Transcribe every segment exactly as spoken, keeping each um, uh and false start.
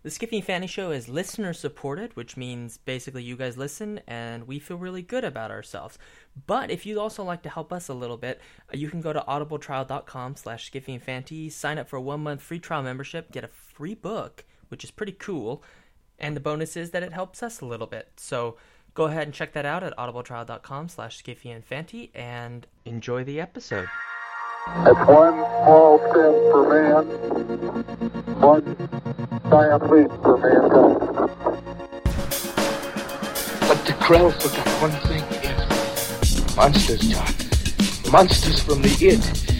The Skiffy and Fanny Show is listener supported, which means basically you guys listen and we feel really good about ourselves. But if you'd also like to help us a little bit, you can go to audibletrial.com slash Skiffy and Fanty, sign up for a one-month free trial membership, get a free book, which is pretty cool, and the bonus is that it helps us a little bit. So go ahead and check that out at audibletrial.com slash Skiffy and Fanty, and enjoy the episode. It's one small step for man, one giant leap for mankind. But the Krells forgot one thing, yes. Monsters, John. Monsters from the id.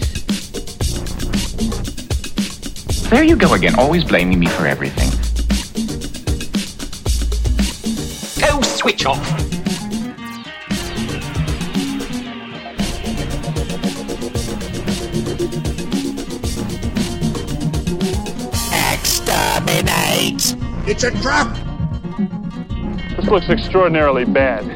There you go again, always blaming me for everything. Go switch off! Exterminate! It's a trap! This looks extraordinarily bad.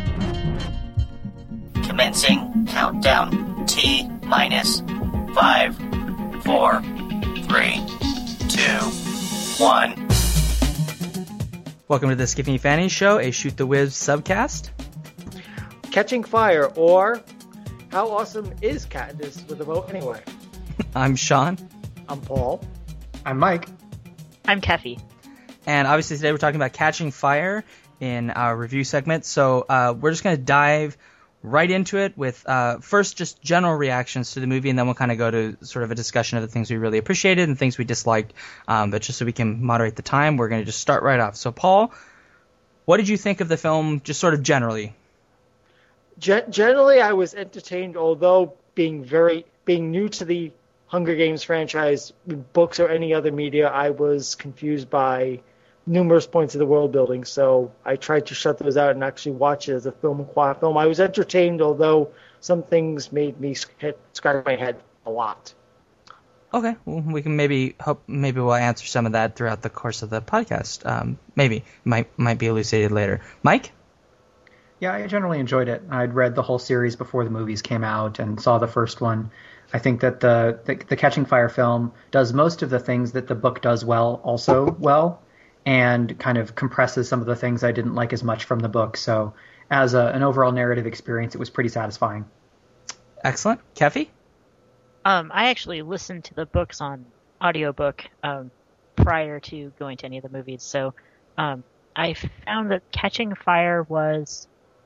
Commencing countdown. T minus five, four, three, two, one. Welcome to the Skiffy and Fanny Show, a Shoot the Whiz subcast. Catching Fire, or How Awesome is Katniss with a vote anyway? I'm Sean. I'm Paul. I'm Mike. I'm Keffy. And obviously today we're talking about Catching Fire in our review segment. So uh, we're just going to dive right into it with uh, first just general reactions to the movie, and then we'll kind of go to sort of a discussion of the things we really appreciated and things we disliked. Um, but just so we can moderate the time, we're going to just start right off. So Paul, what did you think of the film just sort of generally? Gen- generally, I was entertained, although being very being new to the Hunger Games franchise, books or any other media, I was confused by numerous points of the world building, so I tried to shut those out and actually watch it as a film, quiet film. I was entertained, although some things made me scratch my head a lot. Okay, well, we can maybe hope maybe we'll answer some of that throughout the course of the podcast. Um, maybe might might be elucidated later. Mike? Yeah, I generally enjoyed it. I'd read the whole series before the movies came out and saw the first one. I think that the, the the Catching Fire film does most of the things that the book does well, also well, and kind of compresses some of the things I didn't like as much from the book. So as a, an overall narrative experience, it was pretty satisfying. Excellent. Keffy? Um, I actually listened to the books on audiobook um, prior to going to any of the movies. So um, I found that Catching Fire was...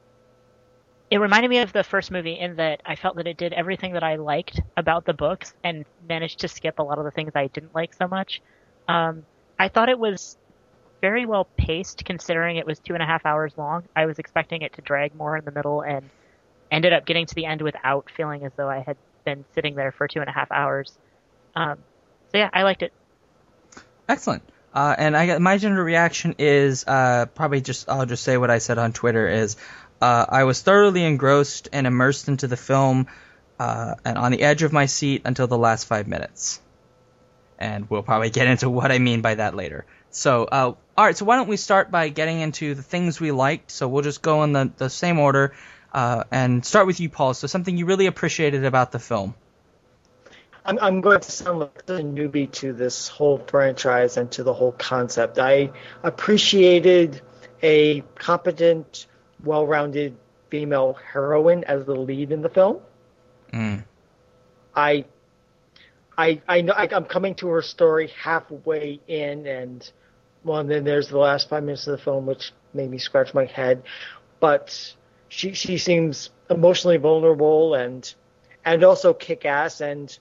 It reminded me of the first movie in that I felt that it did everything that I liked about the books and managed to skip a lot of the things I didn't like so much. Um, I thought it was very well paced considering it was two and a half hours long. I was expecting it to drag more in the middle and ended up getting to the end without feeling as though I had been sitting there for two and a half hours. Um, so yeah, I liked it. Excellent. Uh, and I got, my general reaction is uh, probably just, I'll just say what I said on Twitter is, Uh, I was thoroughly engrossed and immersed into the film uh, and on the edge of my seat until the last five minutes. And we'll probably get into what I mean by that later. So, uh, all right, so why don't we start by getting into the things we liked. So we'll just go in the, the same order uh, and start with you, Paul. So something you really appreciated about the film. I'm, I'm going to sound like a newbie to this whole franchise and to the whole concept. I appreciated a competent, well-rounded female heroine as the lead in the film. Mm. I, I, I know I, I'm coming to her story halfway in, and well, and then there's the last five minutes of the film, which made me scratch my head. But she she seems emotionally vulnerable and and also kick-ass and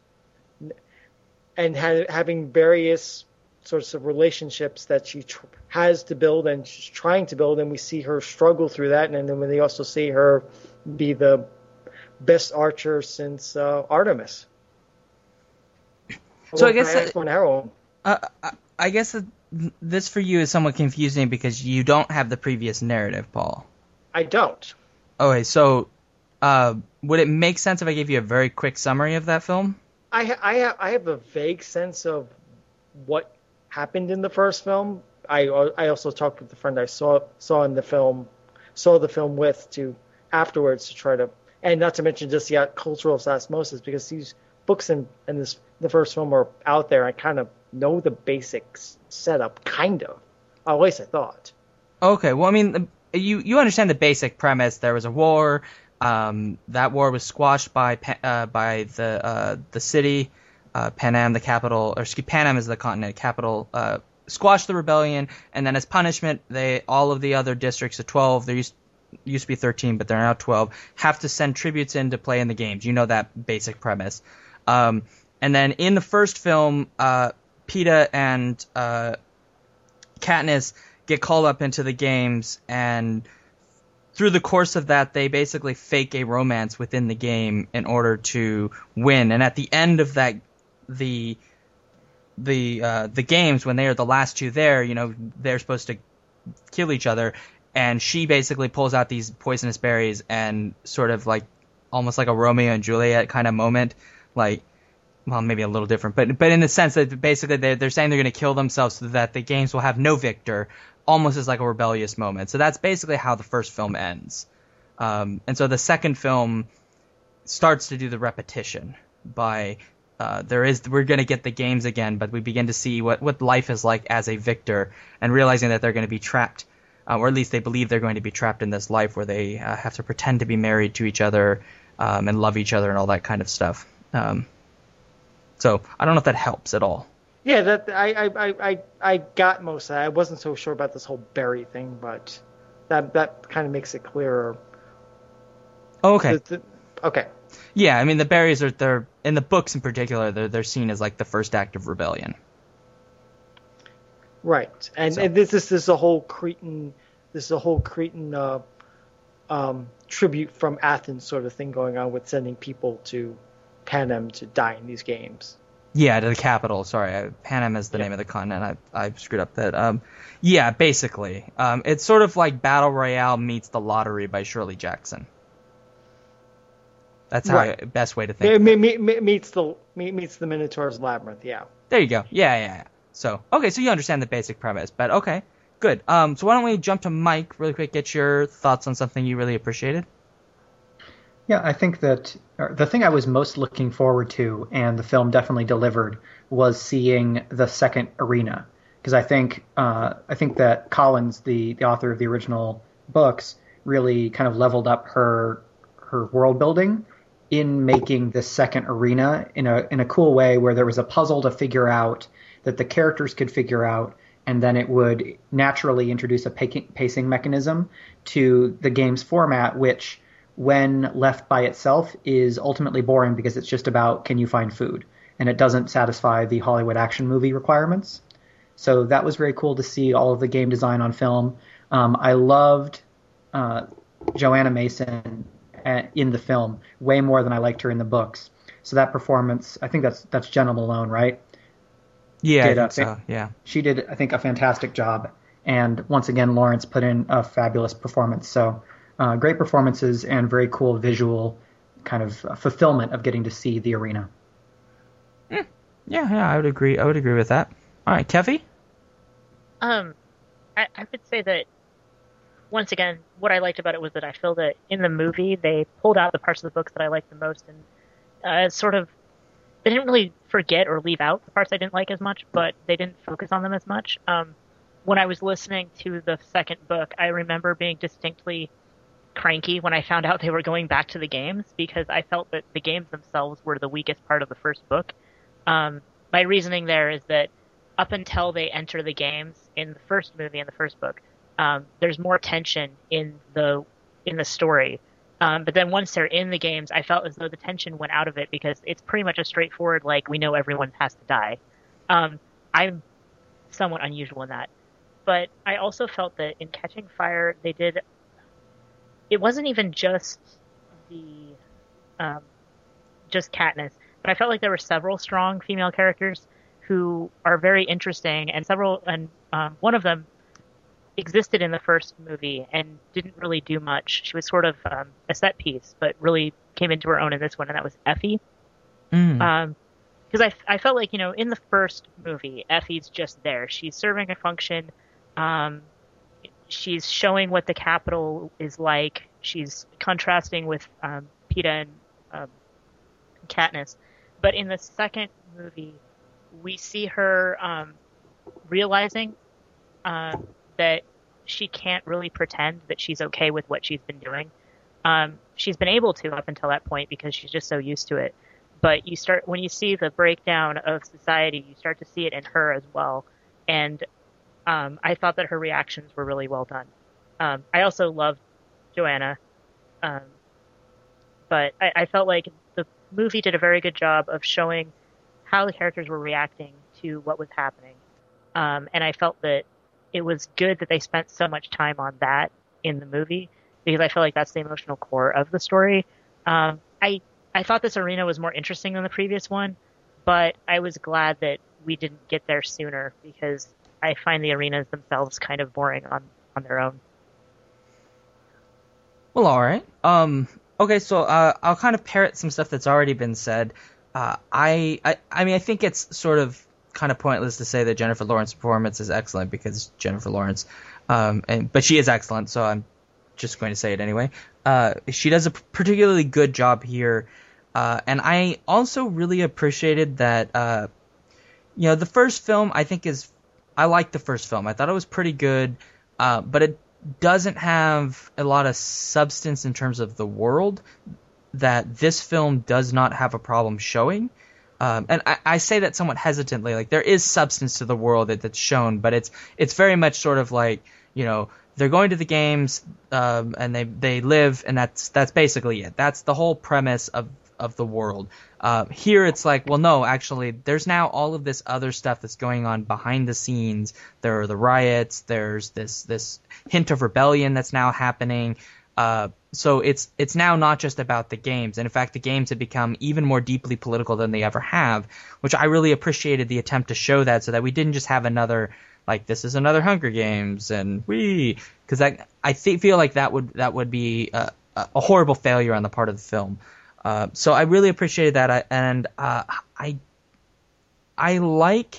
and ha- having various sorts of relationships that she tr- has to build and she's trying to build, and we see her struggle through that, and then we also see her be the best archer since uh, Artemis. So I guess that, one arrow. Uh, I guess that this for you is somewhat confusing because you don't have the previous narrative, Paul. I don't. Okay, so uh, would it make sense if I gave you a very quick summary of that film? I ha- I, ha- I have a vague sense of what happened in the first film. I I also talked with the friend I saw saw in the film, saw the film with to afterwards to try to, and not to mention just the cultural osmosis, because these books in, in this the first film are out there. I kind of know the basic s- setup, kind of. At least I thought. Okay, well, I mean, you you understand the basic premise. There was a war. Um, that war was squashed by Pa- uh, by the uh, the city, uh, Panem, the capital, or excuse Panem is the continent capital. Uh, squashed the rebellion, and then as punishment, they all of the other districts of twelve. There used used to be thirteen, but they're now twelve. Have to send tributes in to play in the games. You know that basic premise. Um, and then in the first film, uh, Peeta and uh, Katniss get called up into the games, and through the course of that, they basically fake a romance within the game in order to win. And at the end of that, the the uh, the games, when they are the last two there, you know, they're supposed to kill each other, and she basically pulls out these poisonous berries and sort of like almost like a Romeo and Juliet kind of moment, like. Well, maybe a little different, but but in the sense that basically they're, they're saying they're going to kill themselves so that the games will have no victor, almost as like a rebellious moment. So that's basically how the first film ends. Um, and so the second film starts to do the repetition by uh, there is we're going to get the games again, but we begin to see what, what life is like as a victor and realizing that they're going to be trapped, uh, or at least they believe they're going to be trapped in this life where they uh, have to pretend to be married to each other um, and love each other and all that kind of stuff. Um, So I don't know if that helps at all. Yeah, that I I, I, I got most of that. I wasn't so sure about this whole berry thing, but that that kind of makes it clearer. Oh, okay. The, the, okay. Yeah, I mean the berries are they're in the books in particular. They're they're seen as like the first act of rebellion. Right, and, So. and this, this is a whole Cretan. This is a whole Cretan uh, um, tribute from Athens sort of thing going on with sending people to Panem to die in these games. Yeah, to the capital. Sorry, I, Panem is the Yeah. name of the continent. I I screwed up that. Um, yeah, basically, um, it's sort of like Battle Royale meets The Lottery by Shirley Jackson. That's how Right. I, best way to think. It of me, it. me, me, meets the me, meets the Minotaur's Labyrinth. Yeah. There you go. Yeah, yeah, yeah. So okay, so you understand the basic premise, but okay, good. Um, so why don't we jump to Mike really quick? Get your thoughts on something you really appreciated. Yeah, I think that or the thing I was most looking forward to, and the film definitely delivered, was seeing the second arena. Because I think uh, I think that Collins, the, the author of the original books, really kind of leveled up her her world building in making this second arena in a in a cool way, where there was a puzzle to figure out that the characters could figure out, and then it would naturally introduce a pacing mechanism to the game's format, which, when left by itself, is ultimately boring because it's just about can you find food, and it doesn't satisfy the Hollywood action movie requirements. So that was very cool to see all of the game design on film. Um, I loved uh, Joanna Mason in the film way more than I liked her in the books. So that performance, I think that's that's Jenna Malone, right? Yeah, Did I a think fa- so. Yeah. She did, I think, a fantastic job. And once again, Lawrence put in a fabulous performance. So uh, great performances and very cool visual kind of fulfillment of getting to see the arena. Mm. Yeah, yeah, I would agree. I would agree with that. All right, Kevy? Um, I, I would say that, once again, what I liked about it was that I feel that in the movie they pulled out the parts of the books that I liked the most, and uh, sort of they didn't really forget or leave out the parts I didn't like as much, but they didn't focus on them as much. Um, when I was listening to the second book, I remember being distinctly cranky when I found out they were going back to the games, because I felt that the games themselves were the weakest part of the first book. Um, my reasoning there is that up until they enter the games in the first movie and the first book, um, there's more tension in the in the story. Um, but then once they're in the games, I felt as though the tension went out of it, because it's pretty much a straightforward, like, we know everyone has to die. Um, I'm somewhat unusual in that. But I also felt that in Catching Fire, they did... It wasn't even just the... Um, just Katniss, but I felt like there were several strong female characters who are very interesting, and several... and um, one of them existed in the first movie and didn't really do much. She was sort of um, a set piece, but really came into her own in this one, and that was Effie. Mm. Um, because I, I felt like, you know, in the first movie, Effie's just there. She's serving a function. Um, she's showing what the capital is like. She's contrasting with um, Peeta and um, Katniss. but in the second movie, we see her um, realizing uh, that she can't really pretend that she's okay with what she's been doing. Um, she's been able to up until that point because she's just so used to it. But you start when you see the breakdown of society, you start to see it in her as well. And um, I thought that her reactions were really well done. Um, I also loved Joanna, um, but I, I felt like the movie did a very good job of showing how the characters were reacting to what was happening. Um, and I felt that it was good that they spent so much time on that in the movie, because I feel like that's the emotional core of the story. Um, I I thought this arena was more interesting than the previous one, but I was glad that we didn't get there sooner, because I find the arenas themselves kind of boring on, on their own. Well, all right. Um, okay, so uh, I'll kind of parrot some stuff that's already been said. Uh, I, I I mean, I think it's sort of kind of pointless to say that Jennifer Lawrence's performance is excellent, because Jennifer Lawrence, um, and but she is excellent, so I'm just going to say it anyway. Uh, she does a particularly good job here, uh, and I also really appreciated that. Uh, you know, the first film I think is I liked the first film. I thought it was pretty good, uh, but it doesn't have a lot of substance in terms of the world that this film does not have a problem showing. Um, and I, I say that somewhat hesitantly. Like, there is substance to the world that, that's shown, but it's it's very much sort of like, you know, they're going to the games, um, and they they live, and that's that's basically it. That's the whole premise of of the world. Uh, here it's like, well, no, actually, there's now all of this other stuff that's going on behind the scenes. There are the riots. There's this this hint of rebellion that's now happening. Uh, so it's it's now not just about the games. And in fact, the games have become even more deeply political than they ever have, which I really appreciated the attempt to show that, so that we didn't just have another, like, this is another Hunger Games and we, because I I th- feel like that would that would be a, a horrible failure on the part of the film. Uh, so I really appreciated that, I, and uh, I I like.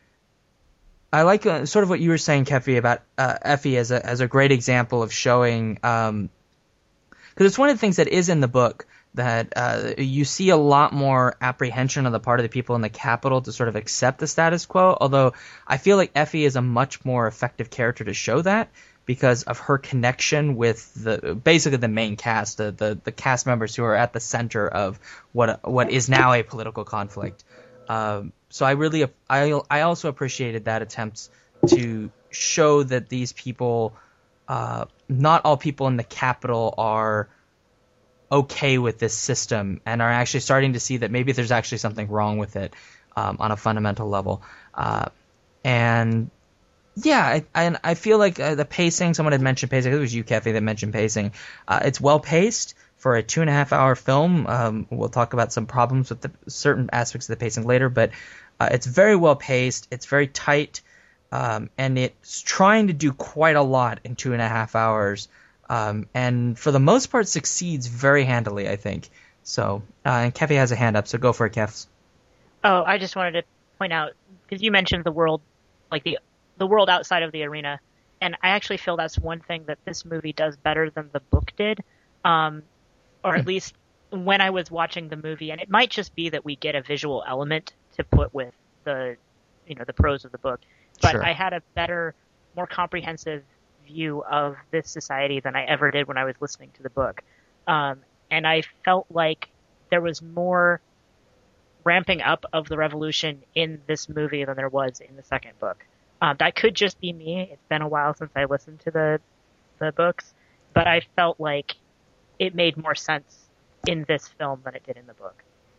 I like uh, sort of what you were saying, Kefi, about uh, Effie as a as a great example of showing, um, because it's one of the things that is in the book, that uh, you see a lot more apprehension on the part of the people in the Capitol to sort of accept the status quo. Although I feel like Effie is a much more effective character to show that, because of her connection with the basically the main cast, the the, the cast members who are at the center of what what is now a political conflict. Um, so I really, I, I also appreciated that attempt to show that these people, uh, not all people in the Capitol are okay with this system, and are actually starting to see that maybe there's actually something wrong with it, um, on a fundamental level. Uh, and yeah, I, I, I feel like uh, the pacing, someone had mentioned pacing, I think it was you, Kefi, that mentioned pacing. Uh, it's well paced. For a two and a half hour film, um, we'll talk about some problems with the certain aspects of the pacing later, but uh, it's very well paced, it's very tight, um, and it's trying to do quite a lot in two and a half hours, um, and for the most part succeeds very handily, I think. So, uh, and Kefi has a hand up, so go for it, Kef. Oh, I just wanted to point out, because you mentioned the world, like the the world outside of the arena, and I actually feel that's one thing that this movie does better than the book did. Um, or at least when I was watching the movie, and it might just be that we get a visual element to put with the, you know, the prose of the book, but Sure. I had a better, more comprehensive view of this society than I ever did when I was listening to the book. Um, and I felt like there was more ramping up of the revolution in this movie than there was in the second book. Um, that could just be me. It's been a while since I listened to the the books, but I felt like it made more sense in this film than it did in the book.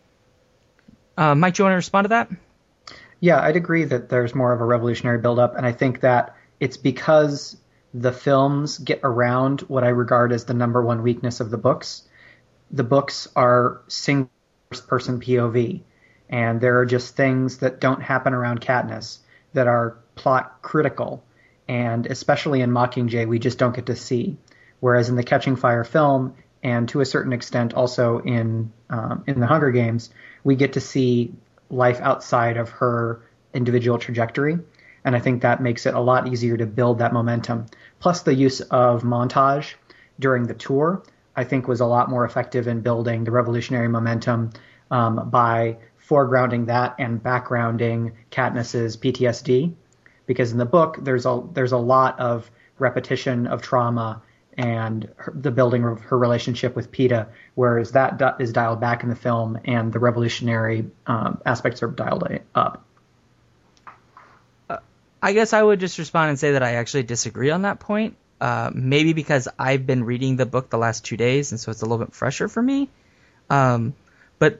Uh, Mike, do you want to respond to that? Yeah, I'd agree that there's more of a revolutionary buildup, and I think that it's because the films get around what I regard as the number one weakness of the books. The books are single person P O V, and there are just things that don't happen around Katniss that are plot critical, and especially in Mockingjay, we just don't get to see. Whereas in the Catching Fire film, and to a certain extent also in um, in the Hunger Games, we get to see life outside of her individual trajectory. And I think that makes it a lot easier to build that momentum. Plus the use of montage during the tour, I think was a lot more effective in building the revolutionary momentum um, by foregrounding that and backgrounding Katniss's P T S D, because in the book there's a there's a lot of repetition of trauma and her, the building of her relationship with PETA, whereas that di- is dialed back in the film, and the revolutionary um, aspects are dialed up. Uh, I guess I would just respond and say that I actually disagree on that point. Uh, maybe because I've been reading the book the last two days, and so it's a little bit fresher for me. Um, but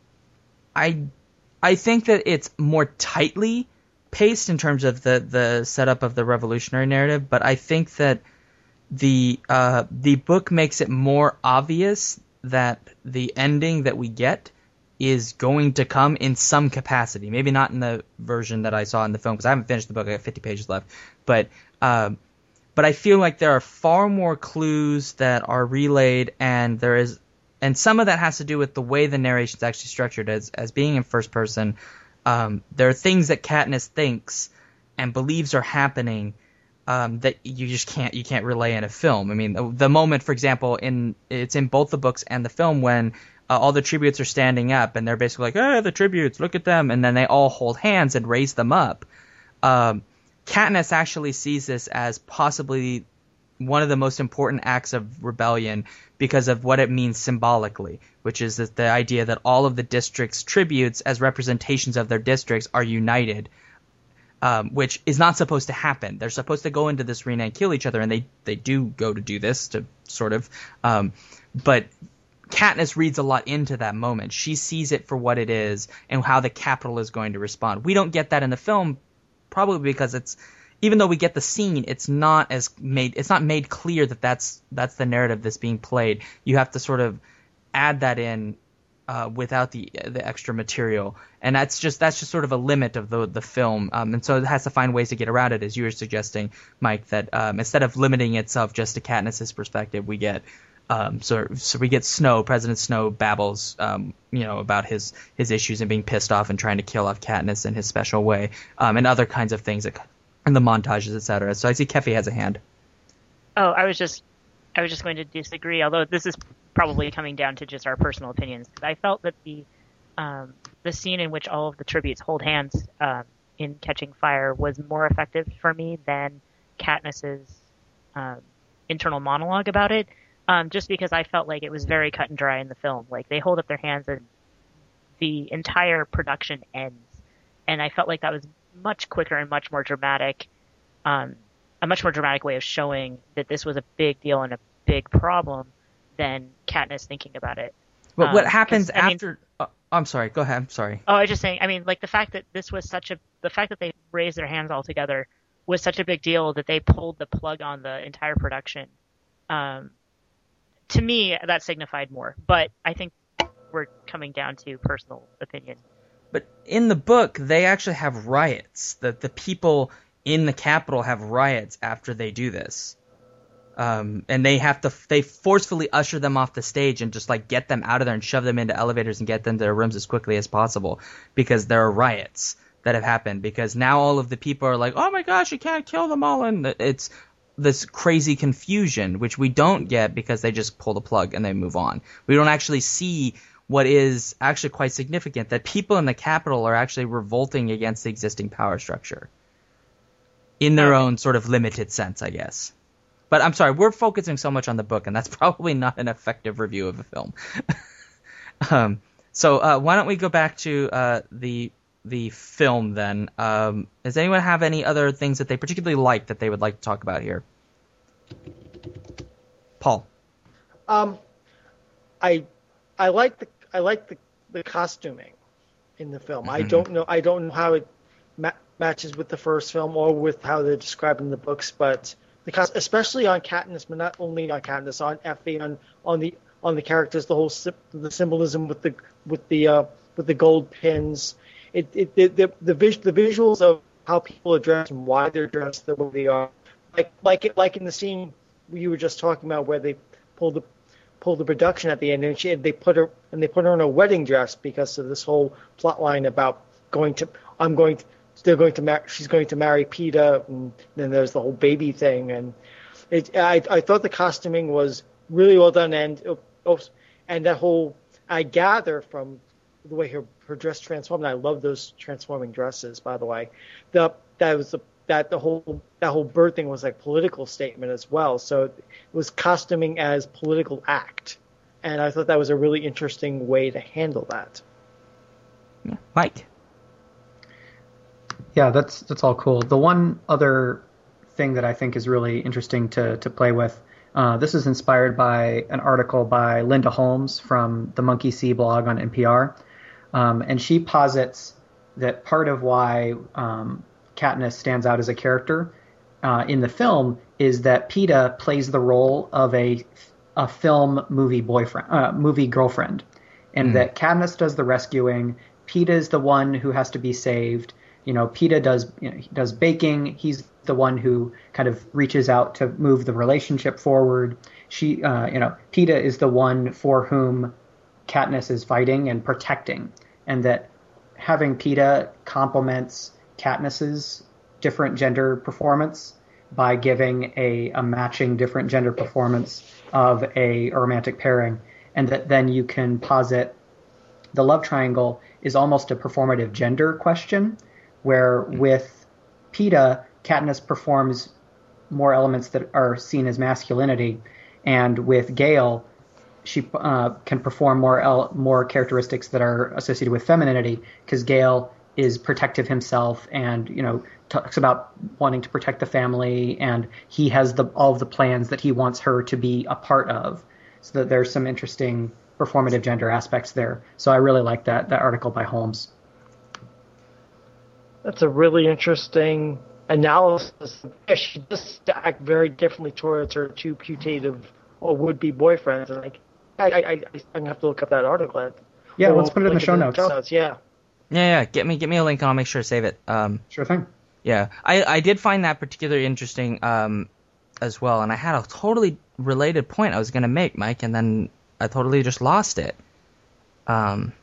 I I think that it's more tightly paced in terms of the, the setup of the revolutionary narrative, but I think that the uh, the book makes it more obvious that the ending that we get is going to come in some capacity. Maybe not in the version that I saw in the film, because I haven't finished the book. I got fifty pages left. But uh, but I feel like there are far more clues that are relayed, and there is, and some of that has to do with the way the narration is actually structured. As as being in first person, um, there are things that Katniss thinks and believes are happening Um, that you just can't you can't relay in a film. I mean, the, the moment, for example, in it's in both the books and the film when uh, all the tributes are standing up and they're basically like, "Oh, the tributes, look at them," and then they all hold hands and raise them up. Um, Katniss actually sees this as possibly one of the most important acts of rebellion because of what it means symbolically, which is that the idea that all of the district's tributes as representations of their districts are united. Um, which is not supposed to happen. They're supposed to go into this arena and kill each other, and they, they do go to do this, to sort of. Um, but Katniss reads a lot into that moment. She sees it for what it is and how the Capitol is going to respond. We don't get that in the film, probably because it's, even though we get the scene, it's not as made. It's not made clear that that's that's the narrative that's being played. You have to sort of add that in. Uh, without the the extra material, and that's just that's just sort of a limit of the the film, um, and so it has to find ways to get around it, as you were suggesting, Mike. That um, instead of limiting itself just to Katniss's perspective, we get um, so so we get Snow, President Snow babbles, um, you know, about his his issues and being pissed off and trying to kill off Katniss in his special way, um, and other kinds of things, that, and the montages, et cetera. So I see Keffy has a hand. Oh, I was just I was just going to disagree, although this is probably coming down to just our personal opinions. I felt that the um, the scene in which all of the tributes hold hands um, in Catching Fire was more effective for me than Katniss's um, internal monologue about it, um, just because I felt like it was very cut and dry in the film. Like, they hold up their hands and the entire production ends, and I felt like that was much quicker and much more dramatic, um, a much more dramatic way of showing that this was a big deal and a big problem than Katniss thinking about it. But um, what happens I mean, after? Oh, I'm sorry. Go ahead. I'm sorry. Oh, I was just saying. I mean, like the fact that this was such a the fact that they raised their hands all together was such a big deal that they pulled the plug on the entire production. Um, to me, that signified more. But I think we're coming down to personal opinion. But in the book, they actually have riots. The the people in the Capitol have riots after they do this. Um, and they have to, they forcefully usher them off the stage and just like get them out of there and shove them into elevators and get them to their rooms as quickly as possible, because there are riots that have happened, because now all of the people are like, oh my gosh, you can't kill them all. And it's this crazy confusion, which we don't get because they just pull the plug and they move on. We don't actually see what is actually quite significant, that people in the Capitol are actually revolting against the existing power structure in their own sort of limited sense, I guess. But I'm sorry, we're focusing so much on the book, and that's probably not an effective review of a film. um, so uh, why don't we go back to uh, the the film then? Um, does anyone have any other things that they particularly like that they would like to talk about here? Paul. Um, I I like the I like the, the costuming in the film. Mm-hmm. I don't know I don't know how it ma- matches with the first film or with how they're described in the books, but the cost, especially on Katniss, but not only on Katniss, on Effie, on on the on the characters, the whole the symbolism with the with the uh, with the gold pins, it it the the the, vis- the visuals of how people are dressed and why they're dressed the way they are, like like it like in the scene you were just talking about where they pulled the pulled the production at the end, and she they put her and they put her in a wedding dress because of this whole plot line about going to I'm going to. They're going to mar- she's going to marry PETA, and then there's the whole baby thing, and it, I I thought the costuming was really well done, and oh, and that whole I gather from the way her, her dress transformed. And I love those transforming dresses, by the way. The that was the that the whole that whole bird thing was like political statement as well. So it was costuming as political act, and I thought that was a really interesting way to handle that. Yeah. Mike. Yeah, that's that's all cool. The one other thing that I think is really interesting to to play with. Uh, this is inspired by an article by Linda Holmes from the Monkey See blog on N P R. Um, and she posits that part of why um, Katniss stands out as a character uh, in the film is that Peeta plays the role of a, a film movie boyfriend, uh, movie girlfriend. And mm. that Katniss does the rescuing. Peeta is the one who has to be saved. You know, Peeta does you know, he does baking. He's the one who kind of reaches out to move the relationship forward. She, uh, you know, Peeta is the one for whom Katniss is fighting and protecting, and that having Peeta complements Katniss's different gender performance by giving a, a matching different gender performance of a, a romantic pairing, and that then you can posit the love triangle is almost a performative gender question, where with Peeta, Katniss performs more elements that are seen as masculinity, and with Gale, she uh, can perform more el- more characteristics that are associated with femininity, because Gale is protective himself, and you know talks about wanting to protect the family, and he has the all of the plans that he wants her to be a part of. So that there's some interesting performative gender aspects there. So I really like that that article by Holmes. That's a really interesting analysis. Yeah, she does act very differently towards her two putative or would-be boyfriends. And like, I, I, I, I'm gonna have to look up that article. Yeah, we'll let's put it in the show notes. notes. Yeah. Yeah, yeah. Get me, get me a link, and I'll make sure to save it. Um, sure thing. Yeah, I, I did find that particularly interesting um, as well, and I had a totally related point I was gonna make, Mike, and then I totally just lost it. Um,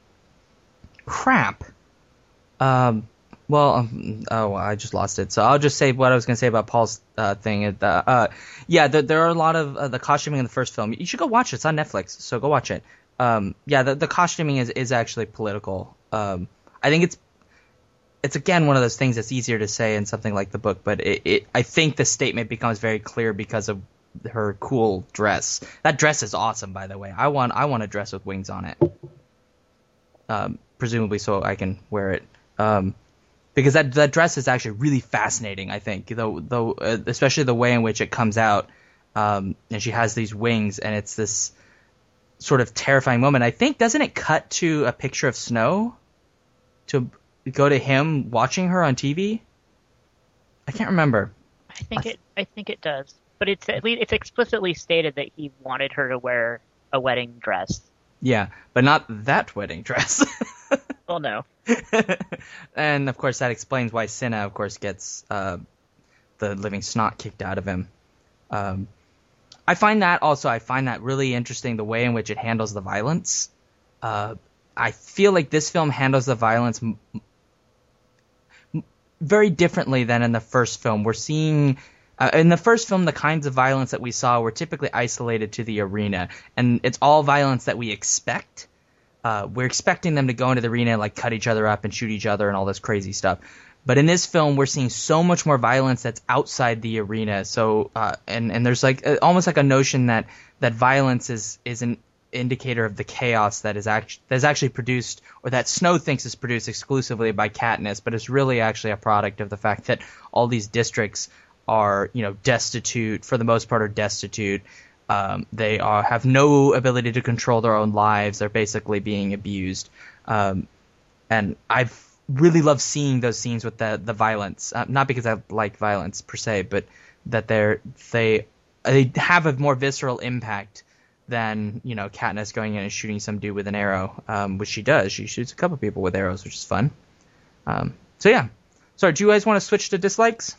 crap. Um. Well, um, oh, I just lost it. So I'll just say what I was going to say about Paul's uh, thing. Uh, uh, yeah, the, there are a lot of uh, the costuming in the first film. You should go watch it. It's on Netflix, so go watch it. Um, yeah, the, the costuming is, is actually political. Um, I think it's it's again one of those things that's easier to say in something like the book, but it, it I think the statement becomes very clear because of her cool dress. That dress is awesome, by the way. I want I want a dress with wings on it, um, presumably so I can wear it. Um, Because that that dress is actually really fascinating, I think, though, though uh, especially the way in which it comes out, um, and she has these wings, and it's this sort of terrifying moment. I think, doesn't it cut to a picture of Snow to go to him watching her on T V? I can't remember. I think it. I think it does, but it's at least it's explicitly stated that he wanted her to wear a wedding dress. Yeah, but not that wedding dress. Well, no. And, of course, that explains why Cinna, of course, gets uh, the living snot kicked out of him. Um, I find that also, I find that really interesting, the way in which it handles the violence. Uh, I feel like this film handles the violence m- m- very differently than in the first film. We're seeing... Uh, in the first film, the kinds of violence that we saw were typically isolated to the arena, and it's all violence that we expect. Uh, we're expecting them to go into the arena and like cut each other up and shoot each other and all this crazy stuff. But in this film, we're seeing so much more violence that's outside the arena. So uh, and and there's like uh, almost like a notion that that violence is is an indicator of the chaos that is actually that's actually produced, or that Snow thinks is produced exclusively by Katniss, but it's really actually a product of the fact that all these districts are, you know, destitute, for the most part are destitute. Um, they are, have no ability to control their own lives. They're basically being abused. Um, and I've really loved seeing those scenes with the, the violence. Uh, not because I like violence per se, but that they're, they, they have a more visceral impact than, you know, Katniss going in and shooting some dude with an arrow, um, which she does. She shoots a couple people with arrows, which is fun. Um, so yeah. Sorry, do you guys want to switch to dislikes?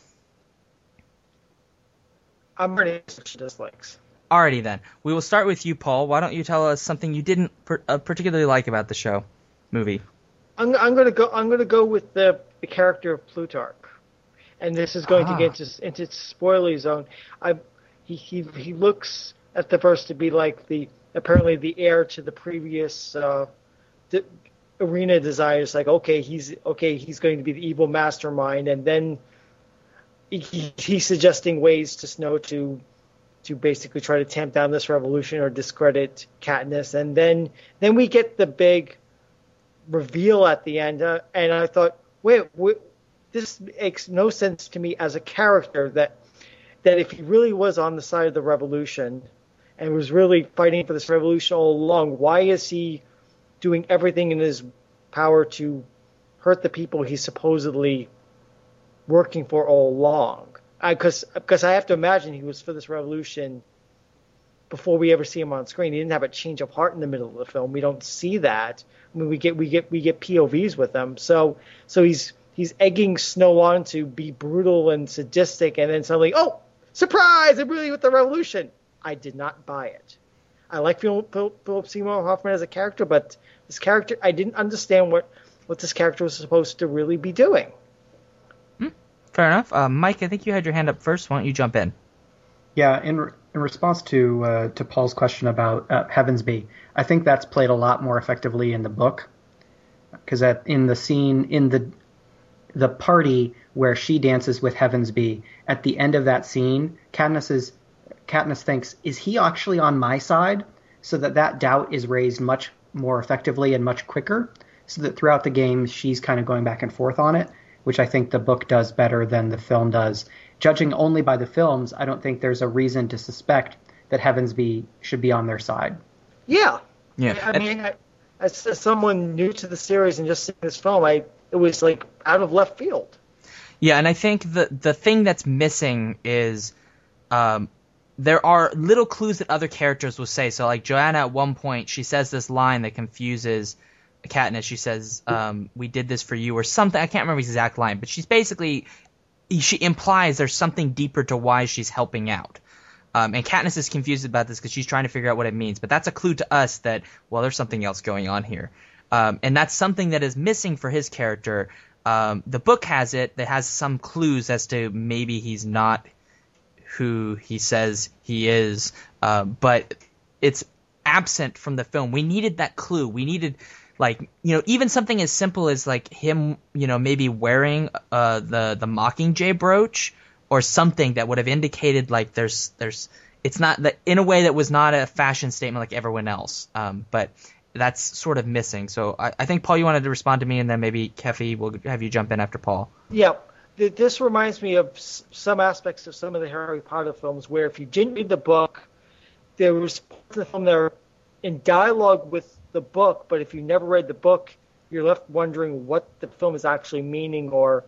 I'm ready to switch to dislikes. Alrighty then. We will start with you, Paul. Why don't you tell us something you didn't per, uh, particularly like about the show, movie? I'm, I'm gonna go. I'm gonna go with the, the character of Plutarch, and this is going ah. to get into, into spoiler zone. I he, he he looks at the first to be like the apparently the heir to the previous uh, the, arena design is like, okay, he's okay, he's going to be the evil mastermind, and then he, he's suggesting ways to Snow to to basically try to tamp down this revolution or discredit Katniss, and then then we get the big reveal at the end, uh, and I thought, wait, wait, this makes no sense to me as a character that that if he really was on the side of the revolution and was really fighting for this revolution all along, why is he doing everything in his power to hurt the people he's supposedly working for all along? Because because I have to imagine he was for this revolution before we ever see him on screen. He didn't have a change of heart in the middle of the film. We don't see that. I mean, we get we get we get P O Vs with him. So so he's he's egging Snow on to be brutal and sadistic, and then suddenly, oh, surprise! I'm really with the revolution. I did not buy it. I like Philip, Philip Seymour Hoffman as a character, but this character, I didn't understand what, what this character was supposed to really be doing. Hmm, fair enough. Uh, Mike, I think you had your hand up first. Why don't you jump in? Yeah, in re- in response to uh, to Paul's question about uh, Heavensbee, I think that's played a lot more effectively in the book, because in the scene in the the party where she dances with Heavensbee, at the end of that scene, Katniss is Katniss thinks, is he actually on my side? So that that doubt is raised much more effectively and much quicker, so that throughout the game she's kind of going back and forth on it, which I think the book does better than the film does. Judging only by the films, I don't think there's a reason to suspect that Heavensbee should be on their side. Yeah. Yeah. I mean, I, as, as someone new to the series and just seeing this film, I it was like out of left field. Yeah, and I think the the thing that's missing is um, there are little clues that other characters will say. So, like Joanna, at one point, she says this line that confuses Katniss. She says, um, "We did this for you," or something. I can't remember the exact line, but she's basically she implies there's something deeper to why she's helping out. Um, and Katniss is confused about this because she's trying to figure out what it means. But that's a clue to us that, well, there's something else going on here. Um, and that's something that is missing for his character. Um, the book has it. That has some clues as to maybe he's not who he says he is. Uh, but it's absent from the film. We needed that clue. We needed, like, you know, even something as simple as, like, him, you know, maybe wearing uh, the, the Mockingjay brooch or something that would have indicated, like, there's, there's, it's not that in a way that was not a fashion statement like everyone else. Um, but that's sort of missing. So I, I think, Paul, you wanted to respond to me, and then maybe Kefi will have you jump in after Paul. Yeah. This reminds me of some aspects of some of the Harry Potter films where if you didn't read the book, there was parts of the film that are in dialogue with the book, but if you never read the book, you're left wondering what the film is actually meaning or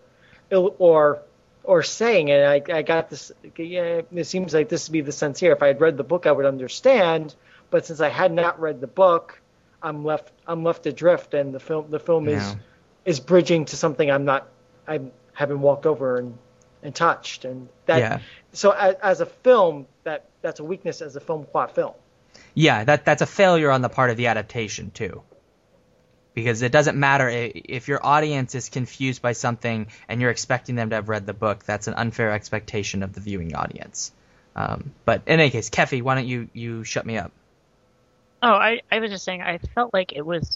or or saying. And I, I got this, yeah, it seems like this would be the sense here. If I had read the book, I would understand, but since I had not read the book, I'm left I'm left adrift, and the film the film Yeah. is is bridging to something I'm not I haven't walked over and, and touched, and that Yeah. so as, as a film that that's a weakness as a film plot film. Yeah, that that's a failure on the part of the adaptation too. Because it doesn't matter if your audience is confused by something and you're expecting them to have read the book. That's an unfair expectation of the viewing audience. Um, but in any case, Kefi, why don't you, you shut me up? Oh, I, I was just saying I felt like it was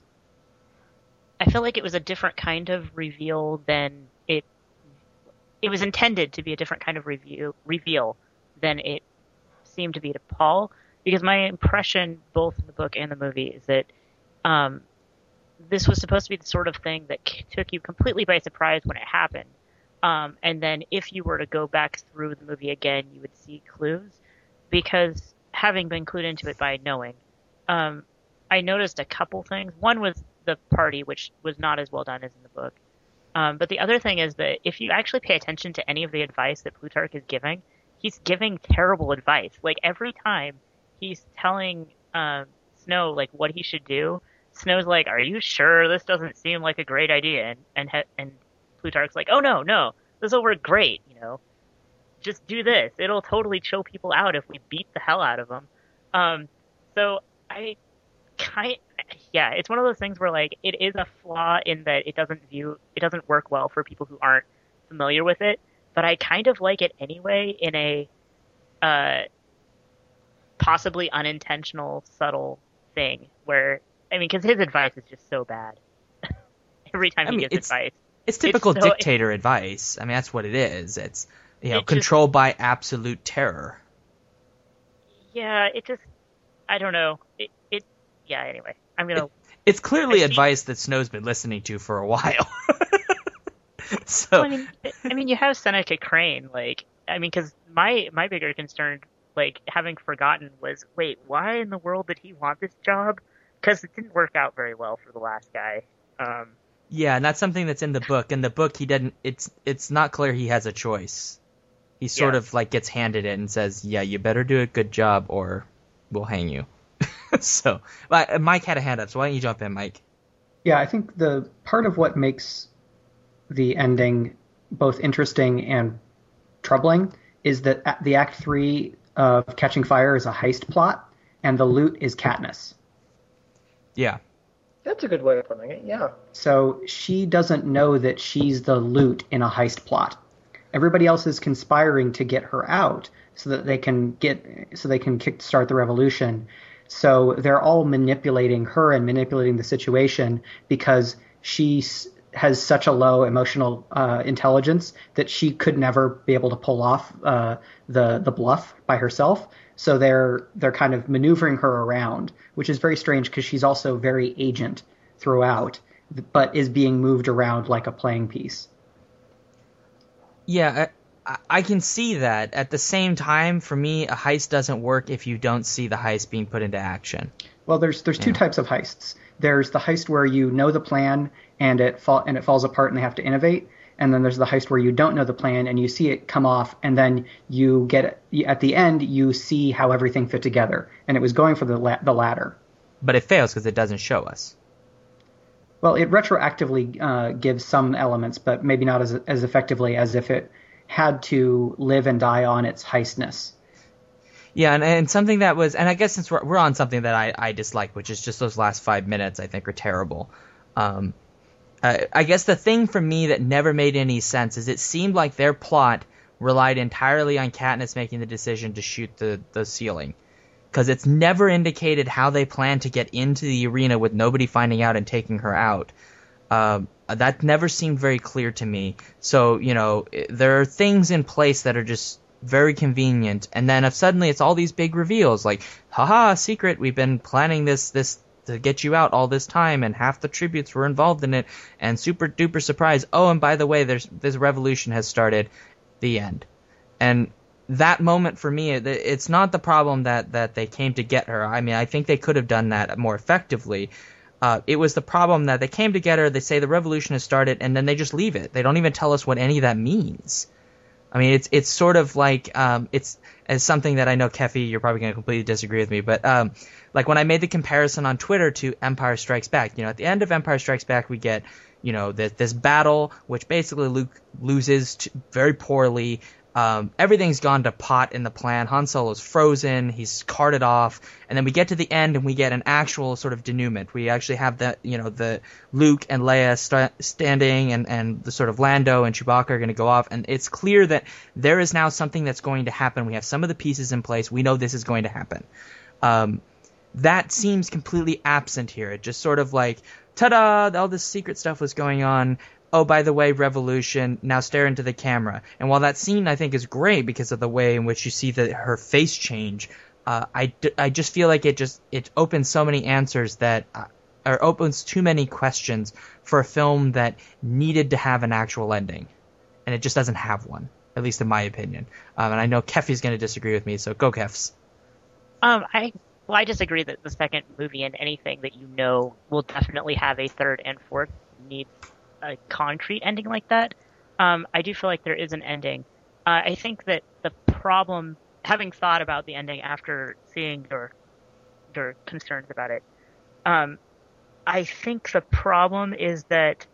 I felt like it was a different kind of reveal than it it was intended to be a different kind of review reveal than it seemed to be to Paul. Because my impression, both in the book and the movie, is that um, this was supposed to be the sort of thing that c- took you completely by surprise when it happened. Um, and then if you were to go back through the movie again, you would see clues. Because having been clued into it by knowing, um, I noticed a couple things. One was the party, which was not as well done as in the book. Um, but the other thing is that if you actually pay attention to any of the advice that Plutarch is giving, he's giving terrible advice. Like every time he's telling um, Snow like what he should do, Snow's like, "Are you sure this doesn't seem like a great idea?" And and he- and Plutarch's like, "Oh no, no, this will work great. You know, just do this. It'll totally chill people out if we beat the hell out of them." Um, so I kind, yeah, it's one of those things where like it is a flaw in that it doesn't view, it doesn't work well for people who aren't familiar with it. But I kind of like it anyway in a uh. possibly unintentional, subtle thing where, I mean, because his advice is just so bad. every time I he mean, gives it's, advice. It's typical It's so- dictator advice. I mean, that's what it is. It's, you know, It just- controlled by absolute terror. Yeah, it just, I don't know. It, it yeah, anyway. I'm going to... It's clearly I see- advice that Snow's been listening to for a while. so, I mean, I mean, you have Seneca Crane, like, I mean, because my, my bigger concern, like, having forgotten was, wait, why in the world did he want this job? Because it didn't work out very well for the last guy. Um, yeah, and that's something that's in the book. In the book, he didn't. It's it's not clear he has a choice. He sort Yeah. of like gets handed it and says, "Yeah, you better do a good job, or we'll hang you." so, but Mike had a hand up, so why don't you jump in, Mike? Yeah, I think the part of what makes the ending both interesting and troubling is that a- the Act Three of Catching Fire is a heist plot, and the loot is Katniss. Yeah. That's a good way of putting it, yeah. So she doesn't know that she's the loot in a heist plot. Everybody else is conspiring to get her out so that they can get so they can kickstart the revolution. So they're all manipulating her and manipulating the situation because she s- has such a low emotional uh, intelligence that she could never be able to pull off uh, the the bluff by herself. So they're they're kind of maneuvering her around, which is very strange because she's also very agent throughout, but is being moved around like a playing piece. Yeah, I, I can see that. At the same time, for me, a heist doesn't work if you don't see the heist being put into action. Well, there's there's two Yeah. types of heists. There's the heist where you know the plan and it fall and it falls apart and they have to innovate. And then there's the heist where you don't know the plan and you see it come off, and then you get at the end you see how everything fit together. And it was going for the la- the latter. But it fails because it doesn't show us. Well, it retroactively uh, gives some elements, but maybe not as as effectively as if it had to live and die on its heistness. Yeah, and, and something that was, and I guess since we're, we're on something that I, I dislike, which is just those last five minutes, I think are terrible. Um, uh, I guess the thing for me that never made any sense is it seemed like their plot relied entirely on Katniss making the decision to shoot the, the ceiling. Because it's never indicated how they plan to get into the arena with nobody finding out and taking her out. Um, that never seemed very clear to me. So, you know, there are things in place that are just very convenient. And then if suddenly it's all these big reveals, like, haha, secret, we've been planning this, this to get you out all this time, and half the tributes were involved in it, and super duper surprise. Oh, and by the way, there's this revolution has started. The end. And that moment for me, it- it's not the problem that, that they came to get her. I mean, I think they could have done that more effectively. Uh, it was the problem that they came to get her, they say the revolution has started, and then they just leave it. They don't even tell us what any of that means. I mean, it's it's sort of like, um, it's as something that I know, Kefi, you're probably going to completely disagree with me, but um, like when I made the comparison on Twitter to Empire Strikes Back, you know, at the end of Empire Strikes Back, we get, you know, this, this battle, which basically Luke loses to, very poorly. Um, everything's gone to pot in the plan. Han Solo's frozen. He's carted off. And then we get to the end and we get an actual sort of denouement. We actually have the, you know, the Luke and Leia st- standing and, and the sort of Lando and Chewbacca are going to go off. And it's clear that there is now something that's going to happen. We have some of the pieces in place. We know this is going to happen. Um, that seems completely absent here. It just sort of like, ta-da, all this secret stuff was going on. Oh, by the way, revolution, now stare into the camera. And while that scene, I think, is great because of the way in which you see the, her face change, uh, I, d- I just feel like it just it opens so many answers that, uh, or opens too many questions for a film that needed to have an actual ending. And it just doesn't have one, at least in my opinion. Um, and I know Kefi's going to disagree with me, so go Kefs. Um, I well, I disagree that the second movie and anything that you know will definitely have a third and fourth need a concrete ending like that. Um, I do feel like there is an ending. Uh, I think that the problem, having thought about the ending after seeing your your concerns about it, um, I think the problem is that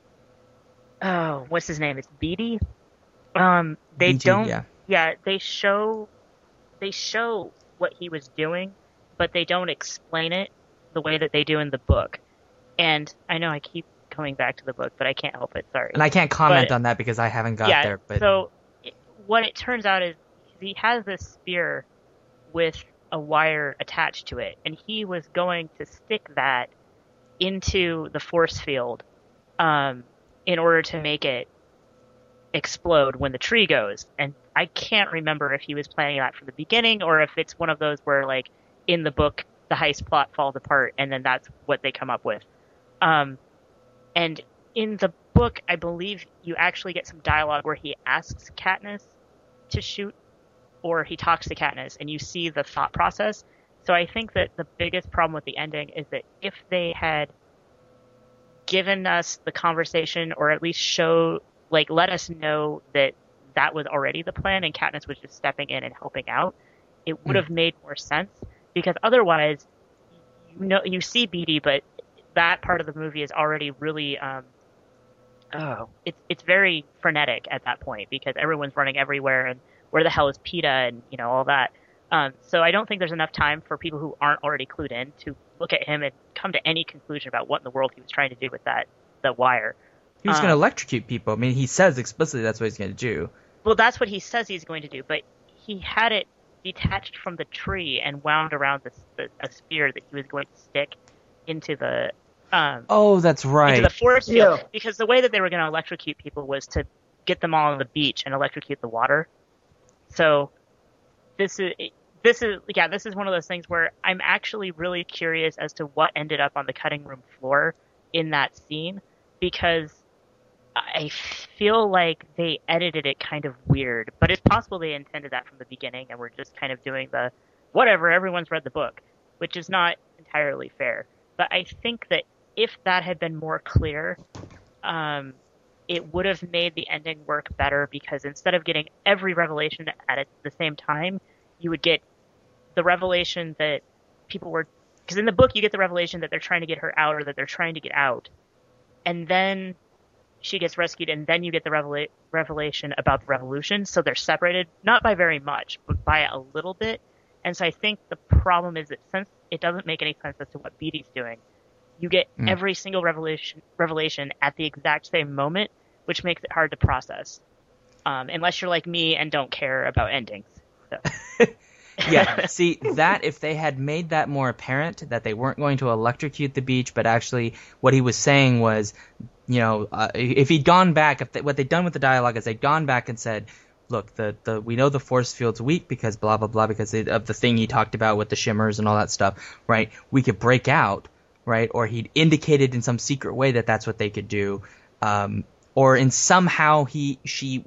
oh, what's his name? It's Beatty. Um, they B T, don't. yeah. yeah, they show they show what he was doing, but they don't explain it the way that they do in the book. And I know I keep coming back to the book, but I can't help it. Sorry. And I can't comment But- on that because I haven't got yeah, there. But so it, what it turns out is he has this spear with a wire attached to it, and he was going to stick that into the force field um, in order to make it explode when the tree goes. And I can't remember if he was planning that from the beginning or if it's one of those where, like, in the book, the heist plot falls apart and then that's what they come up with. Um, and in the book, I believe you actually get some dialogue where he asks Katniss to shoot, or he talks to Katniss and you see the thought process. So I think that the biggest problem with the ending is that if they had given us the conversation, or at least show, like, let us know that that was already the plan and Katniss was just stepping in and helping out, it would have mm. made more sense. Because otherwise, you know, you see Beetee, but that part of the movie is already really, um, oh, it's it's very frenetic at that point because everyone's running everywhere and where the hell is Peeta and, you know, all that. Um, so I don't think there's enough time for people who aren't already clued in to look at him and come to any conclusion about what in the world he was trying to do with that, the wire. He was um, going to electrocute people. I mean, he says explicitly that's what he's going to do. Well, that's what he says he's going to do, but he had it detached from the tree and wound around the, the, a spear that he was going to stick into the um, oh, that's right, into the force field. Yeah. Because the way that they were going to electrocute people was to get them all on the beach and electrocute the water. So this is this is yeah this is one of those things where I'm actually really curious as to what ended up on the cutting room floor in that scene, because I feel like they edited it kind of weird, but it's possible they intended that from the beginning and we're just kind of doing the whatever, everyone's read the book, which is not entirely fair. But I think that if that had been more clear, um, it would have made the ending work better, because instead of getting every revelation at the same time, you would get the revelation that people were, because in the book you get the revelation that they're trying to get her out or that they're trying to get out. And then she gets rescued, and then you get the revela- revelation about the revolution. So they're separated, not by very much, but by a little bit. And so I think the problem is that since it doesn't make any sense as to what Beetee's doing, you get mm. every single revelation revelation at the exact same moment, which makes it hard to process. Um, unless you're like me and don't care about endings. So. Yeah, see, that if they had made that more apparent, that they weren't going to electrocute the beach, but actually what he was saying was, you know, uh, if he'd gone back, if they, what they'd done with the dialogue is they'd gone back and said, look, the, the we know the force field's weak because blah, blah, blah, because of the thing he talked about with the shimmers and all that stuff, right? We could break out, right? Or he'd indicated in some secret way that that's what they could do. Um, or in somehow he, she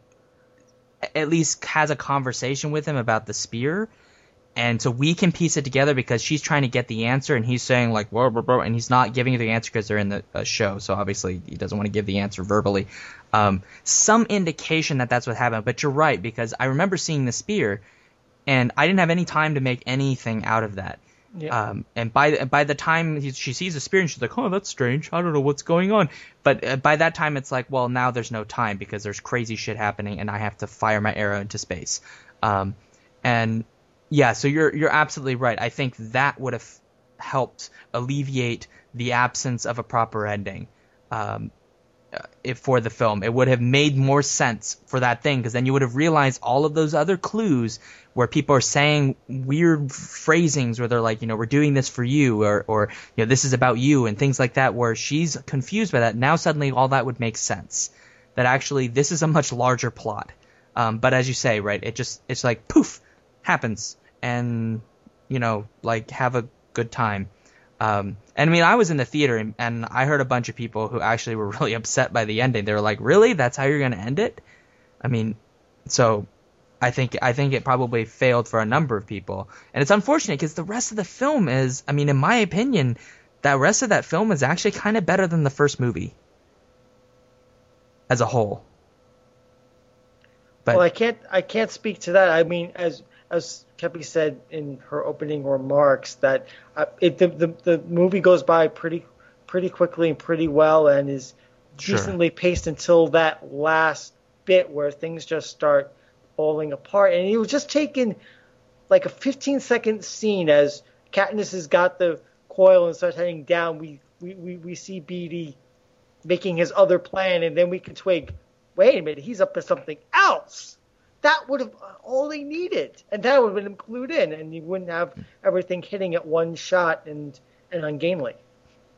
at least has a conversation with him about the spear. And so we can piece it together because she's trying to get the answer and he's saying like, whoa, whoa, whoa, and he's not giving her the answer because they're in the uh, show. So obviously he doesn't want to give the answer verbally. Um, some indication that that's what happened. But you're right, because I remember seeing the spear and I didn't have any time to make anything out of that. Yeah. Um, and by, by the time he, she sees the spear and she's like, oh, that's strange. I don't know what's going on. But uh, by that time it's like, well, now there's no time because there's crazy shit happening and I have to fire my arrow into space. Um, and Yeah, so you're you're absolutely right. I think that would have helped alleviate the absence of a proper ending um, if for the film. It would have made more sense for that thing, because then you would have realized all of those other clues where people are saying weird phrasings where they're like, you know, we're doing this for you, or, or you know, this is about you, and things like that, where she's confused by that. Now suddenly all that would make sense, that actually this is a much larger plot. Um, but as you say, right, it just it's like poof, happens, and you know, like, have a good time. Um, and I mean, I was in the theater and, and I heard a bunch of people who actually were really upset by the ending. They were like, really? That's how you're going to end it? I mean, so I think I think it probably failed for a number of people. And it's unfortunate because the rest of the film is, I mean, in my opinion, that rest of that film is actually kind of better than the first movie as a whole. But, well, I can't I can't speak to that. I mean, as as Kepi said in her opening remarks, that uh, it, the, the the movie goes by pretty pretty quickly and pretty well, and is Sure. decently paced until that last bit where things just start falling apart. And it was just taken like a fifteen second scene as Katniss has got the coil and starts heading down. We we, we, we see Beetee making his other plan, and then we can twig, wait a minute, he's up to something else. That would have all they needed, and that would have been clued in, and you wouldn't have everything hitting at one shot and, and ungainly.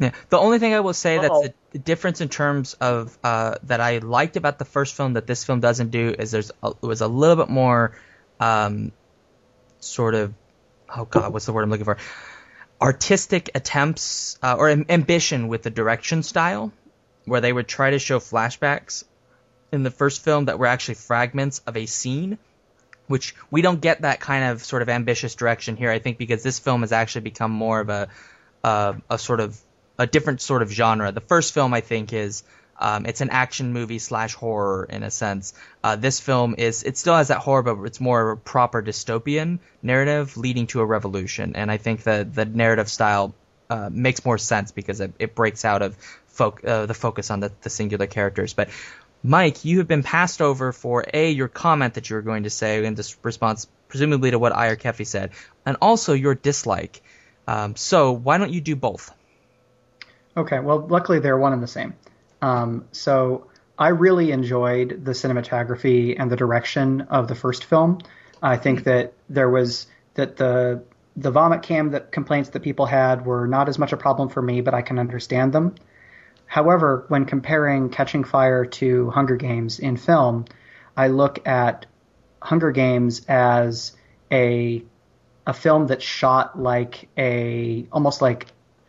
Yeah. The only thing I will say Uh-oh. that's the difference in terms of uh, that I liked about the first film that this film doesn't do is there's a, it was a little bit more um, sort of oh god what's the word I'm looking for artistic attempts uh, or am- ambition with the direction style, where they would try to show flashbacks in the first film that were actually fragments of a scene, which we don't get that kind of sort of ambitious direction here, I think, because this film has actually become more of a uh, a sort of a different sort of genre. The first film, I think, is um, it's an action movie slash horror in a sense. Uh, this film is it still has that horror, but it's more of a proper dystopian narrative leading to a revolution. And I think that the narrative style uh, makes more sense because it, it breaks out of folk, uh, the focus on the, the singular characters. But Mike, you have been passed over for A, your comment that you were going to say in this response, presumably to what I or Kefi said, and also your dislike. Um, so why don't you do both? Okay, well, luckily they're one and the same. Um, so I really enjoyed the cinematography and the direction of the first film. I think that there was that the the vomit cam that complaints that people had were not as much a problem for me, but I can understand them. However, when comparing Catching Fire to Hunger Games in film, I look at Hunger Games as a a film that's shot like a almost like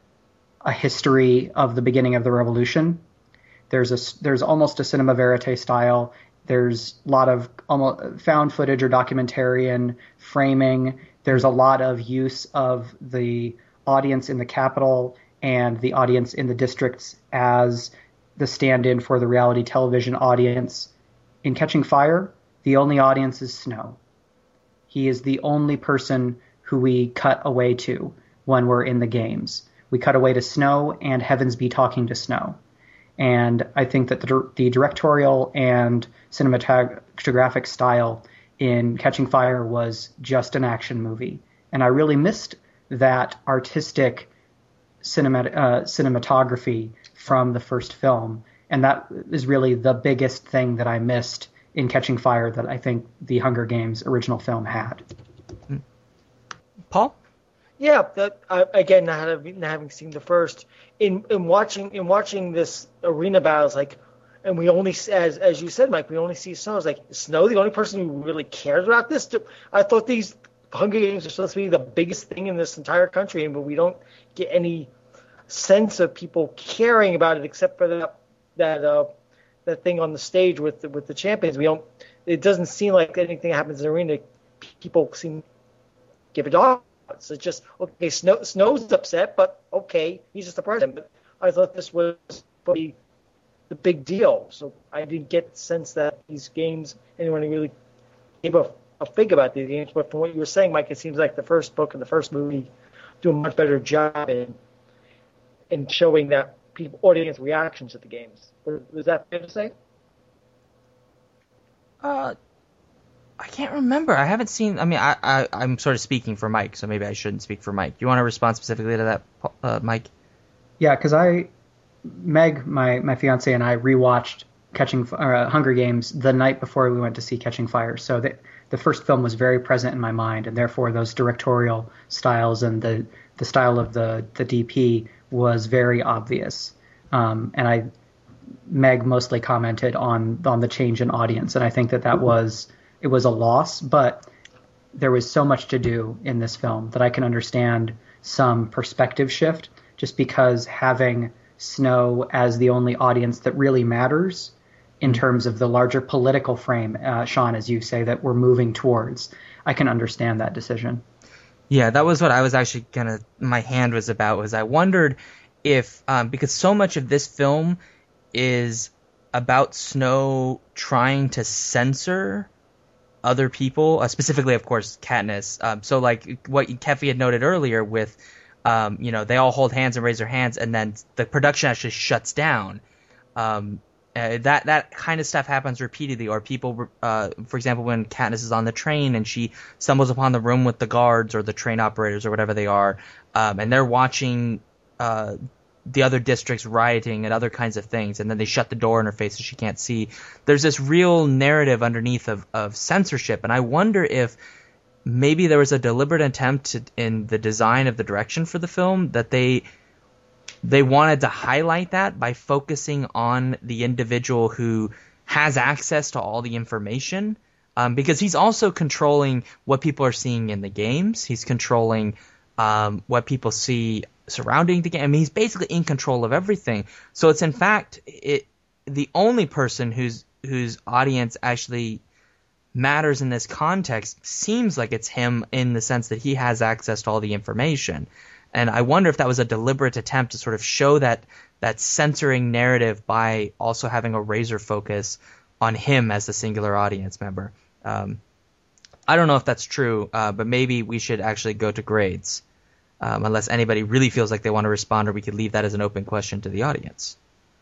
a history of the beginning of the revolution. There's a there's almost a cinema verite style. There's a lot of almost found footage or documentarian framing. There's a lot of use of the audience in the Capitol and the audience in the districts as the stand-in for the reality television audience. In Catching Fire, the only audience is Snow. He is the only person who we cut away to when we're in the games. We cut away to Snow and Heavensbee talking to Snow. And I think that the, the directorial and cinematographic style in Catching Fire was just an action movie. And I really missed that artistic cinemat- uh, cinematography from the first film. And that is really the biggest thing that I missed in Catching Fire that I think the Hunger Games original film had. Paul? Yeah, that, uh, again, not having, not having seen the first, in in watching in watching this arena battles, like, and we only, as as you said, Mike, we only see Snow. It's like, Snow the only person who really cares about this? I thought these Hunger Games are supposed to be the biggest thing in this entire country, but we don't get any sense of people caring about it except for that that uh, that thing on the stage with the, with the champions. We don't. It doesn't seem like anything that happens in the arena. People seem to give a dog. So it's just, okay, Snow, Snow's upset, but okay, he's just the president. But I thought this was the, the big deal. So I didn't get the sense that these games, anyone really gave a, a fig about these games. But from what you were saying, Mike, it seems like the first book and the first movie do a much better job in in showing that people, audience reactions to the games. Was that fair to say? Uh, I can't remember. I haven't seen. I mean, I, I I'm sort of speaking for Mike, so maybe I shouldn't speak for Mike. You want to respond specifically to that, uh, Mike? Yeah, because I, Meg, my my fiance, and I rewatched Catching uh, Hunger Games the night before we went to see Catching Fire. So the the first film was very present in my mind, and therefore those directorial styles and the the style of the the D P was very obvious. Um, and I, Meg mostly commented on on the change in audience, and I think that that was. It was a loss, but there was so much to do in this film that I can understand some perspective shift, just because having Snow as the only audience that really matters in terms of the larger political frame, uh, Sean, as you say, that we're moving towards, I can understand that decision. Yeah, that was what I was actually kind of, my hand was about, was I wondered if, um, because so much of this film is about Snow trying to censor other people, uh, specifically, of course, Katniss. Um, so, like what Kefi had noted earlier, with, um, you know, they all hold hands and raise their hands, and then the production actually shuts down. Um, uh, that that kind of stuff happens repeatedly, or people, uh, for example, when Katniss is on the train and she stumbles upon the room with the guards or the train operators or whatever they are, um, and they're watching uh, the other districts rioting and other kinds of things, and then they shut the door in her face so she can't see. There's this real narrative underneath of, of censorship, and I wonder if maybe there was a deliberate attempt to, in the design of the direction for the film, that they they wanted to highlight that by focusing on the individual who has access to all the information, um, because he's also controlling what people are seeing in the games. He's controlling um, what people see surrounding the game. I mean, he's basically in control of everything. So it's in fact it the only person whose whose audience actually matters in this context seems like it's him, in the sense that he has access to all the information. And I wonder if that was a deliberate attempt to sort of show that that censoring narrative by also having a razor focus on him as the singular audience member. Um, I don't know if that's true, uh, but maybe we should actually go to grades, um, unless anybody really feels like they want to respond, or we could leave that as an open question to the audience.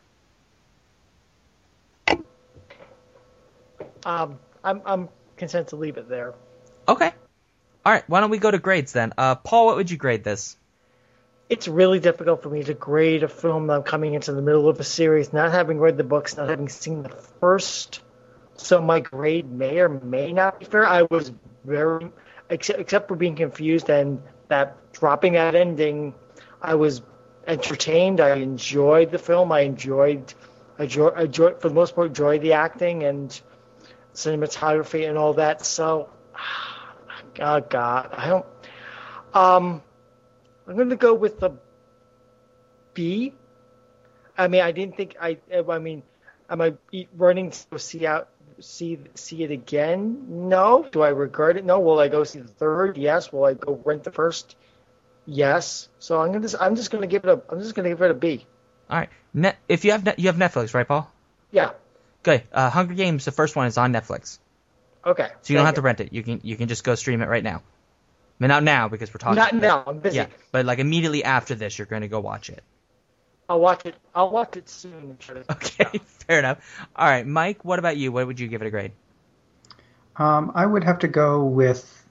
Um, I'm I'm content to leave it there. Okay. All right. Why don't we go to grades then? Uh, Paul, what would you grade this? It's really difficult for me to grade a film that I'm coming into the middle of a series, not having read the books, not having seen the first. So my grade may or may not be fair. I was very, except, except for being confused and that dropping that ending, I was entertained. I enjoyed the film. I enjoyed, I enjoyed, I enjoyed for the most part, enjoyed the acting and cinematography and all that. So, oh God, I don't. Um, I'm going to go with the B. I mean, I didn't think I. I mean, am I running to see out, see see it again? No. Do I regret it? No. Will I go see the third? Yes. Will I go rent the first? Yes. So I'm gonna. I'm just going to give it a. I'm just going to give it a B. All right. Net, if you have you have Netflix, right, Paul? Yeah. Okay. Uh, Hunger Games, the first one, is on Netflix. Okay. So you don't have to rent it. You can you can just go stream it right now. I mean, not now because we're talking. Not now. I'm busy. Yeah, but like immediately after this, you're going to go watch it. I'll watch it. I'll watch it soon. Okay, fair enough. All right, Mike. What about you? What would you give it a grade? Um, I would have to go with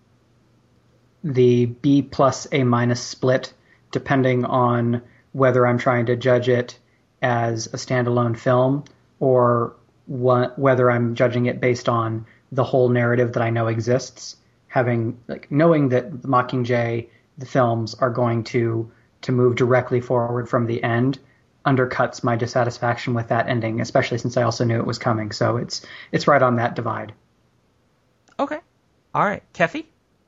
the B plus A minus split, depending on whether I'm trying to judge it as a standalone film or what, whether I'm judging it based on the whole narrative that I know exists. Having like knowing that Mockingjay, the films are going to to move directly forward from the end, undercuts my dissatisfaction with that ending, especially since I also knew it was coming. So it's it's right on that divide. Okay, all right, Keffy.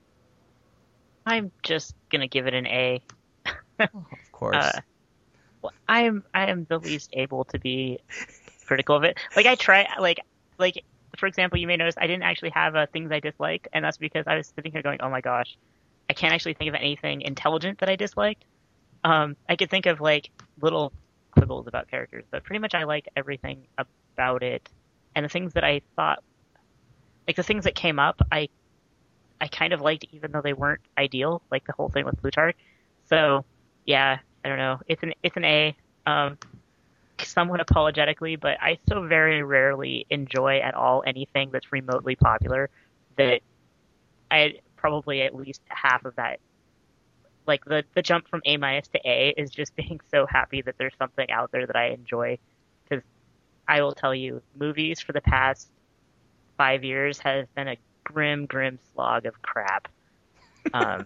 I'm just gonna give it an A. Oh, of course. Uh, well, I am I am the least able to be critical of it. Like I try, like like. For example, you may notice I didn't actually have uh, things I disliked, and that's because I was sitting here going, oh my gosh, I can't actually think of anything intelligent that I disliked. Um, I could think of, like, little quibbles about characters, but pretty much I liked everything about it. And the things that I thought, like the things that came up, I I kind of liked even though they weren't ideal, like the whole thing with Plutarch. So, yeah, I don't know. It's an, it's an A. Um, somewhat apologetically, but I so very rarely enjoy at all anything that's remotely popular that I probably at least half of that, like the, the jump from A minus to A is just being so happy that there's something out there that I enjoy. Because I will tell you, movies for the past five years has been a grim, grim slog of crap. Um,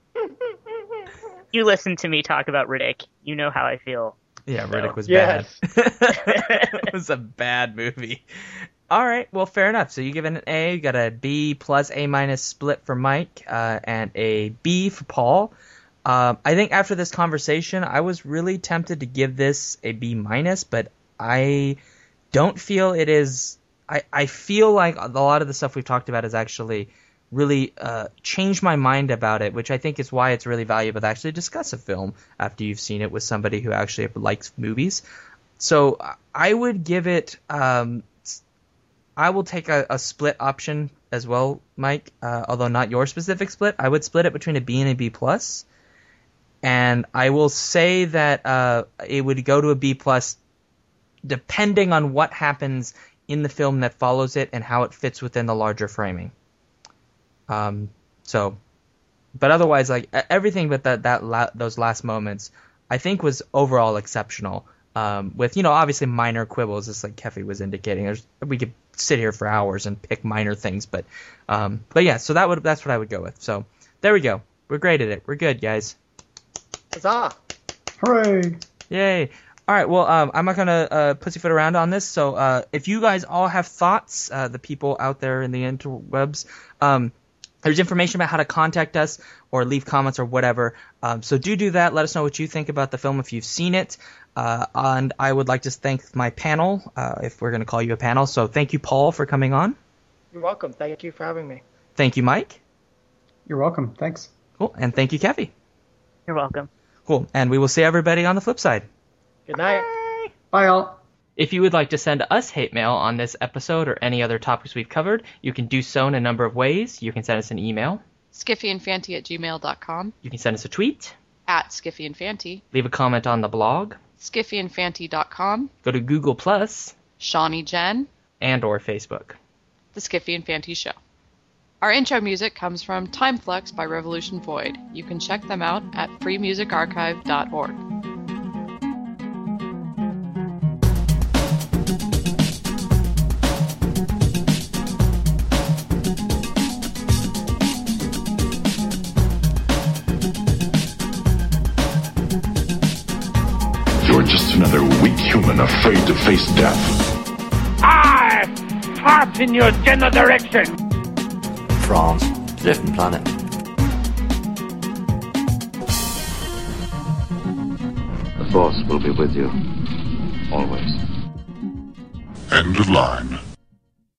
you listen to me talk about Riddick, you know how I feel. Yeah, Riddick was yes. bad. It was a bad movie. All right, well, fair enough. So you give it an A, you got a B plus A minus split for Mike, uh, and a B for Paul. Um, I think after this conversation, I was really tempted to give this a B minus, but I don't feel it is. I, I feel like a lot of the stuff we've talked about is actually really uh, changed my mind about it, which I think is why it's really valuable to actually discuss a film after you've seen it with somebody who actually likes movies. So I would give it, um, I will take a, a split option as well, Mike, uh, although not your specific split. I would split it between a B and a B plus. And I will say that uh, it would go to a B plus depending on what happens in the film that follows it and how it fits within the larger framing. Um, so, but otherwise, like everything but that, that la- those last moments, I think was overall exceptional. Um, with, you know, obviously minor quibbles, just like Keffy was indicating. There's, we could sit here for hours and pick minor things, but, um, but yeah, so that would, that's what I would go with. So there we go. We're great at it. We're good, guys. Huzzah! Hooray! Yay. All right, well, um, I'm not going to uh, pussyfoot around on this, so uh, if you guys all have thoughts, uh, the people out there in the interwebs, um, there's information about how to contact us or leave comments or whatever, um, so do do that. Let us know what you think about the film if you've seen it, uh, and I would like to thank my panel, uh, if we're going to call you a panel, so thank you, Paul, for coming on. You're welcome. Thank you for having me. Thank you, Mike. You're welcome. Thanks. Cool, and thank you, Kathy. You're welcome. Cool, and we will see everybody on the flip side. Good night. Bye, all. If you would like to send us hate mail on this episode or any other topics we've covered, you can do so in a number of ways. You can send us an email. skiffyandfanty at gmail dot com. You can send us a tweet. At skiffyandfanty. Leave a comment on the blog. skiffyandfanty dot com. Go to Google Plus. Shawnee Jen. And or Facebook. The Skiffy and Fanty Show. Our intro music comes from Timeflux by Revolution Void. You can check them out at free music archive dot org. You're just another weak human afraid to face death. I fart in your general direction. France, a different planet. The Force will be with you, always. End of line.